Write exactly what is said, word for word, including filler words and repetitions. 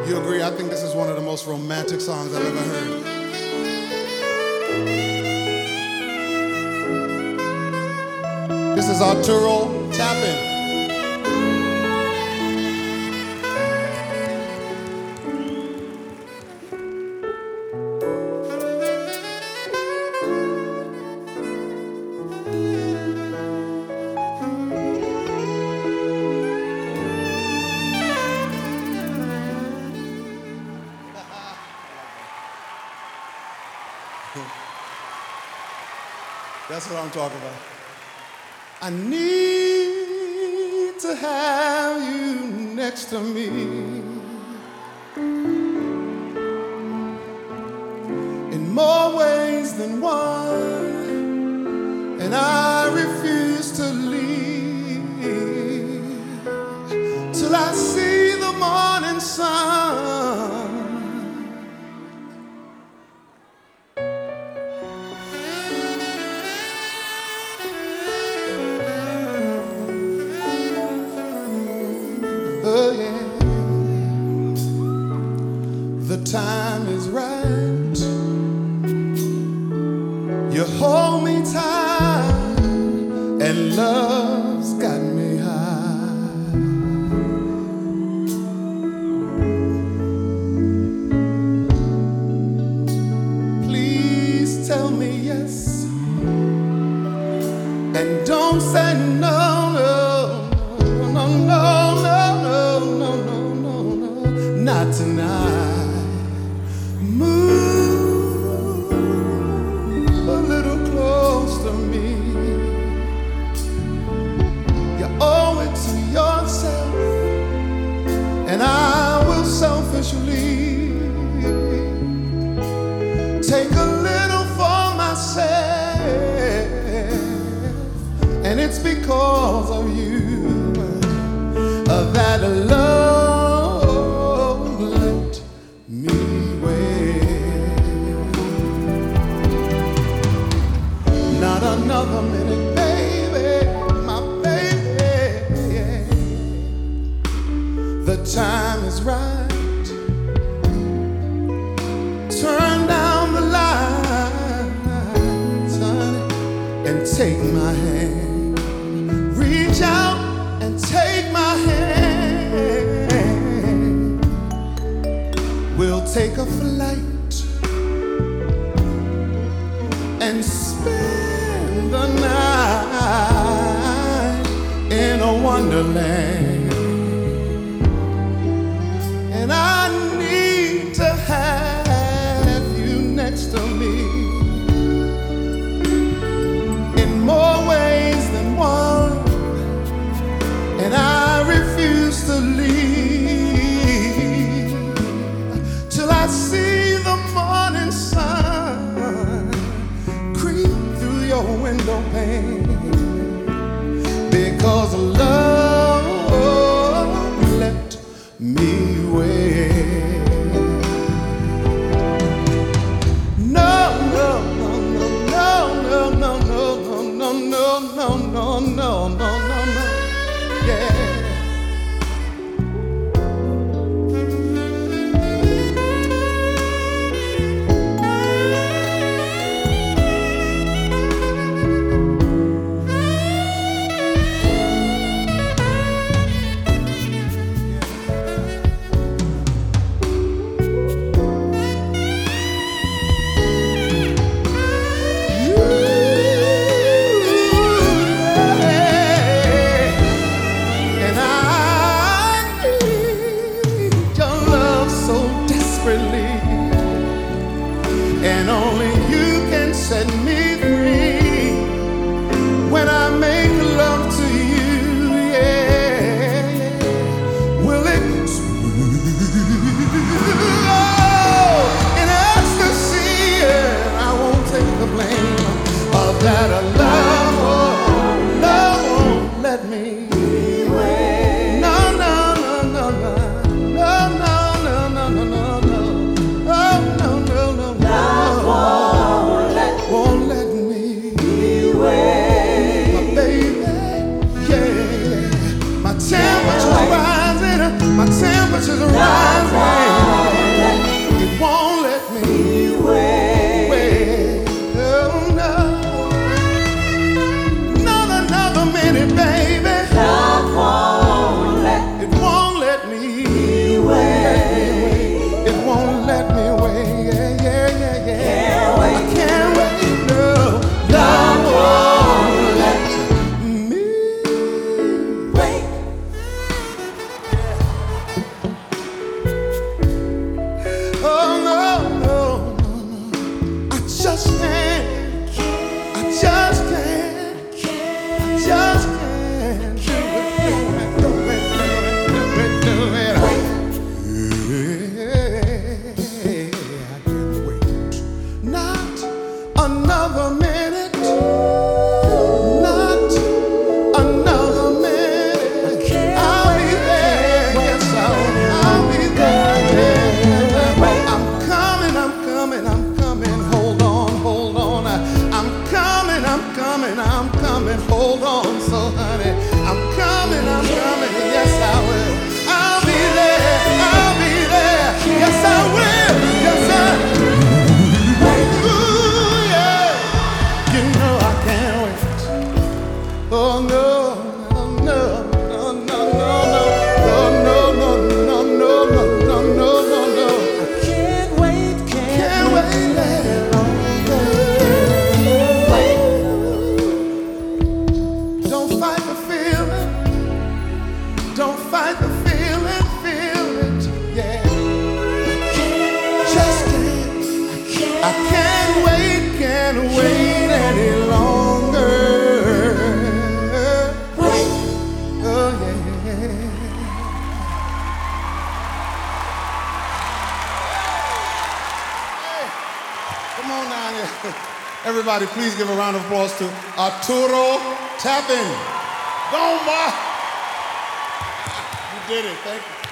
You agree? I think this is one of the most romantic songs I've ever heard. This is Arturo Tapping. That's what I'm talking about. I need to have you next to me. In more ways than one, and I refuse to leave till I see the morning sun. Oh yeah, the time is right. You hold me tight, and love's got me high. Please tell me yes, and don't say no, no, no, no. Not tonight. Move a little close to me. You owe it to yourself, and I will selfishly take a little for myself, and it's because of you uh, that love another minute, baby, my baby, yeah. The time is right. Turn down the lights, honey, and take my hand. Reach out and take my hand. We'll take a flight and spend the night in a wonderland. And I need to have you next to me in more ways than one, and I refuse to leave till I see the morning sun creep through your window pane. Because love let me wait. No, no, no, no, no, no, no, no, no, no, no, no, no, no, yeah. And only you can set me free when I make love to you, yeah. Will it oh, in ecstasy, yeah. I won't take the blame of that love, oh, love won't let me. My temperature's rising, Everybody, please give a round of applause to Arturo Tappan. Go, Ma! You did it. Thank you.